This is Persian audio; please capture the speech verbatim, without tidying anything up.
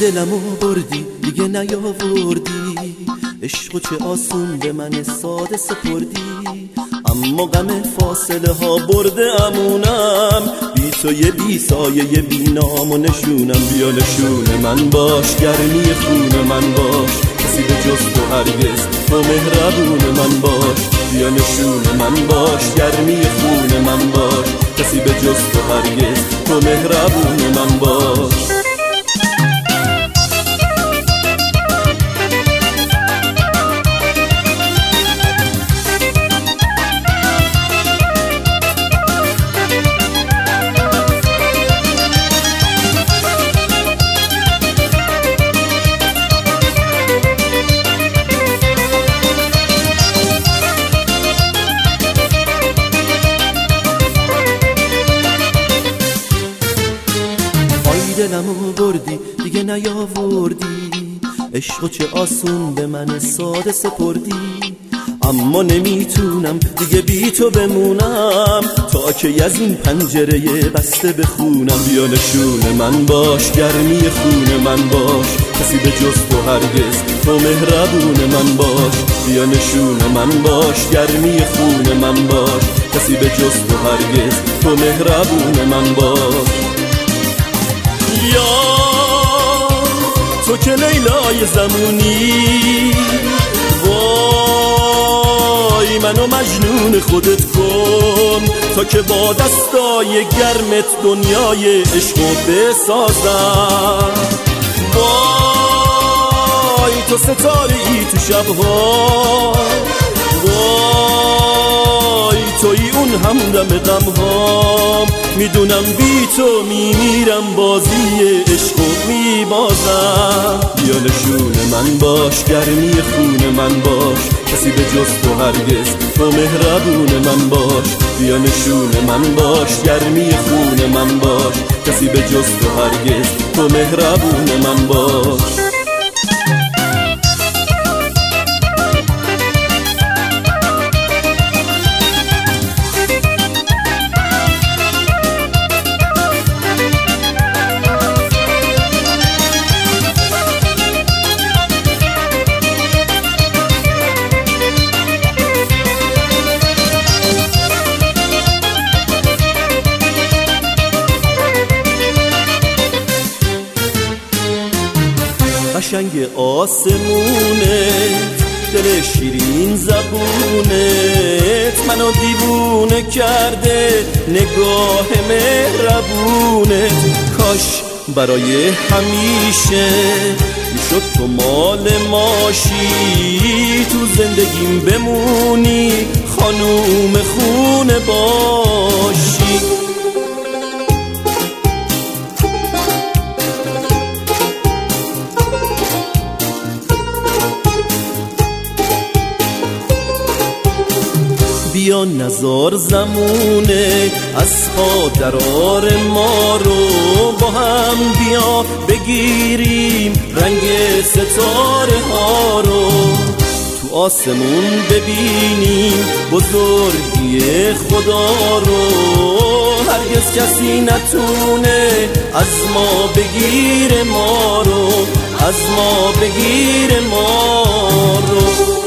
دلمو بردی دیگه نیاوردی، عشقو چه آسون به من ساده سپردی. اما غم فاصله ها برده امونم، بی تو یه بی سایه یه بی نام و نشونم. بیا نشون من باش، گرمی خون من باش، کسی به جز تو هرگز تو مهربون من باش. بیا نشون من باش، گرمی خون من باش، کسی به جز تو هرگز تو مهربون من باش. دلمو بردی دیگه نیاوردی، عشقو چه آسون به من ساده سپردی. اما نمیتونم دیگه بی تو بمونم، تا که از این پنجره بسته بخونم. بیا نشون من باش، گرمی خون من باش، کسی به جز تو هرگز تو مهربون من باش. بیا نشون من باش، گرمی خون من باش، کسی به جز تو هرگز تو مهربون من باش. یا تو که لیلای زمونی، وای منو مجنون خودت کن، تا که با دستای گرمت دنیای عشقو بسازم. وای تو ستاره ای تو شبها، وای توی اون همدم غمهام. میدونم بی تو میمیرم، بازی عشقو میبازم. بیا نشون من باش، گرمی خون من باش، کسی به جز تو هرگز تو مهربون من باش. بیا نشون من باش، گرمی خون من باش، کسی به جز تو هرگز تو مهربون من باش. قشنگ آسمونت، دل شیرین زبونت، منو دیوونه کرده نگاه مهربونت. کاش برای همیشه میشد تو مال ماشی، تو زندگیم بمونی خانوم خونه باشی. بیا نزار زمونه از درار ما رو، با هم بیا بگیریم رنگ ستاره ها رو. تو آسمون ببینیم بزرگی خدا رو، هرگز کسی نتونه از ما بگیر ما رو، از ما بگیر ما رو.